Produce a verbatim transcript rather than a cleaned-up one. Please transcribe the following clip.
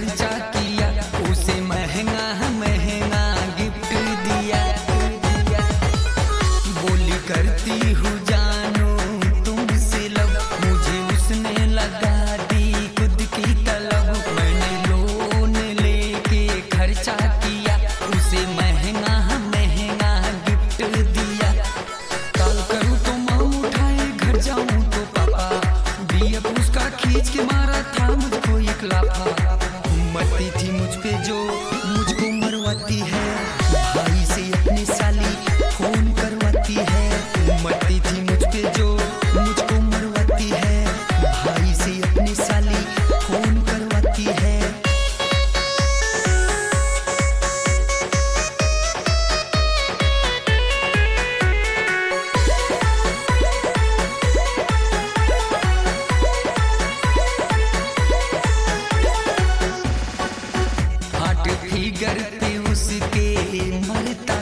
खर्चा किया, उसे महंगा महंगा गिफ्ट दिया। बोली करती हूँ जानो तुमसे लव, मुझे उसने लगा दी खुद की तलब। मैंने लोन लेके खर्चा किया, उसे महंगा महंगा गिफ्ट दिया। कॉल करूँ तो माँ उठाए, घर जाऊँ तो पापा बीएफ उसका खींच के मारा था मुझको एक लाफा। मरती थी मुझ पे जो मुझको मरवाती है, भाई से अपनी साली फोन करवाती है। मरती थी मुझ पे जो मुझको मरवाती है, भाई से अपनी साली फोन करवाती है। फिगर पे उसके मरता